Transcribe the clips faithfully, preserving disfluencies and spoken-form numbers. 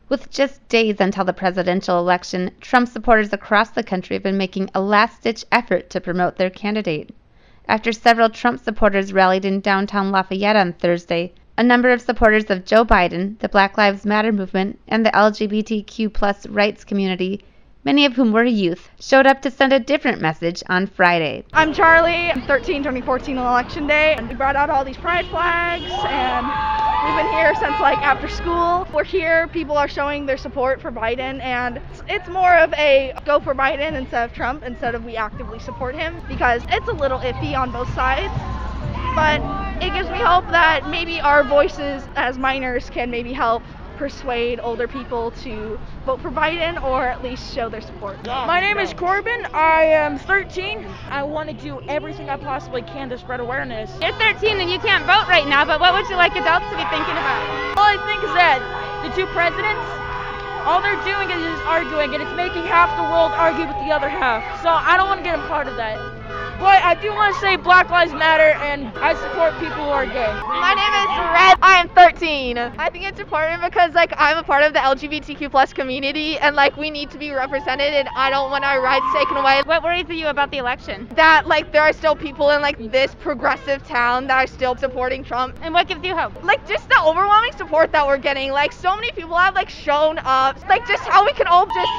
With just days until the presidential election, Trump supporters across the country have been making a last-ditch effort to promote their candidate. After several Trump supporters rallied in downtown Lafayette on Thursday, a number of supporters of Joe Biden, the Black Lives Matter movement, and the L G B T Q plus rights community, many of whom were youth, showed up to send a different message on Friday. I'm Charlie. I'm thirteen, turning fourteen on election day. And we brought out all these pride flags, and we've been here since like after school. We're here. People are showing their support for Biden, and it's, it's more of a go for Biden instead of Trump, instead of we actively support him, because it's a little iffy on both sides. But it gives me hope that maybe our voices as minors can maybe help persuade older people to vote for Biden, or at least show their support. My name is Corbin. I am thirteen. I want to do everything I possibly can to spread awareness. You're thirteen and you can't vote right now, but what would you like adults to be thinking about? All I think is that the two presidents, all they're doing is just arguing, and it's making half the world argue with the other half. So I don't want to get a part of that. But I do want to say Black Lives Matter, and I support people who are gay. My name is Red. I am thirteen. I think it's important because like I'm a part of the L G B T Q plus community, and like we need to be represented, and I don't want our rights taken away. What worries you about the election? That like there are still people in like this progressive town that are still supporting Trump. And what gives you hope? Like just the overwhelming support that we're getting. Like so many people have like shown up. Like just how we can all just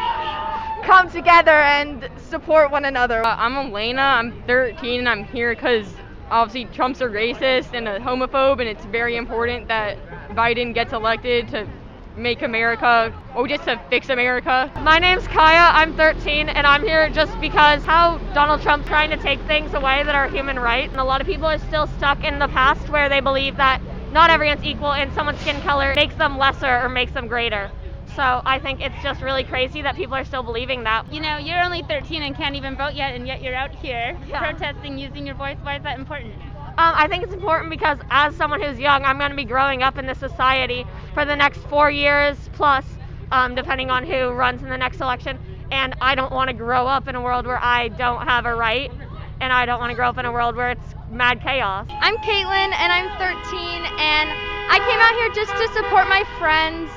come together and support one another. Uh, I'm Elena, I'm thirteen, and I'm here because obviously Trump's a racist and a homophobe, and it's very important that Biden gets elected to make America, or just to fix America. My name's Kaya, I'm thirteen, and I'm here just because how Donald Trump's trying to take things away that are human rights, and a lot of people are still stuck in the past where they believe that not everyone's equal and someone's skin color makes them lesser or makes them greater. So I think it's just really crazy that people are still believing that. You know, you're only thirteen and can't even vote yet, and yet you're out here Yeah. protesting, using your voice. Why is that important? Um, I think it's important because as someone who's young, I'm going to be growing up in this society for the next four years plus, um, depending on who runs in the next election. And I don't want to grow up in a world where I don't have a right, and I don't want to grow up in a world where it's mad chaos. I'm Caitlin, and I'm thirteen, and I came out here just to support my friends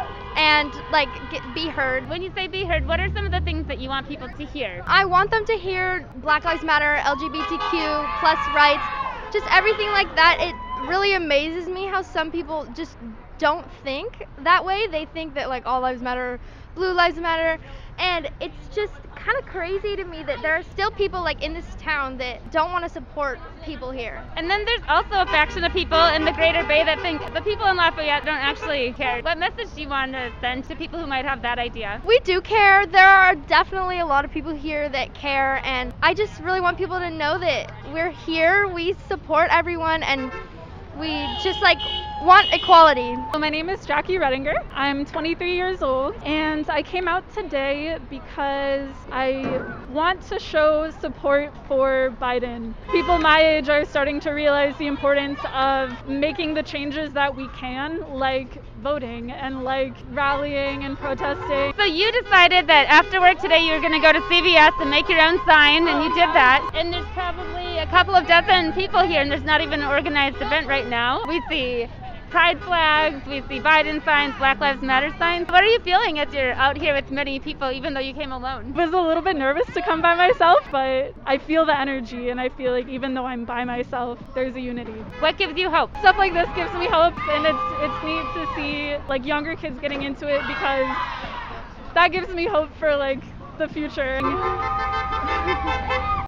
and like get, be heard. When you say be heard, what are some of the things that you want people to hear? I want them to hear Black Lives Matter, L G B T Q plus rights, just everything like that. It really amazes me how some people just don't think that way. They think that like all lives matter, blue lives matter, and it's just kind of crazy to me that there are still people like in this town that don't want to support people here. And then there's also a faction of people in the Greater Bay that think the people in Lafayette don't actually care. What message do you want to send to people who might have that idea? We do care. There are definitely a lot of people here that care, and I just really want people to know that we're here, we support everyone, and we just like want equality. So my name is Jackie Redinger. I'm twenty-three years old, and I came out today because I want to show support for Biden. People my age are starting to realize the importance of making the changes that we can, like voting and like rallying and protesting. So you decided that after work today you were going to go to C V S and make your own sign, and you did that. And there's probably a couple of dozen people here, and there's not even an organized event right now. We see pride flags, we see Biden signs, Black Lives Matter signs. What are you feeling as you're out here with many people, even though you came alone? I was a little bit nervous to come by myself, but I feel the energy, and I feel like even though I'm by myself, there's a unity. What gives you hope? Stuff like this gives me hope, and it's it's neat to see like younger kids getting into it, because that gives me hope for like the future.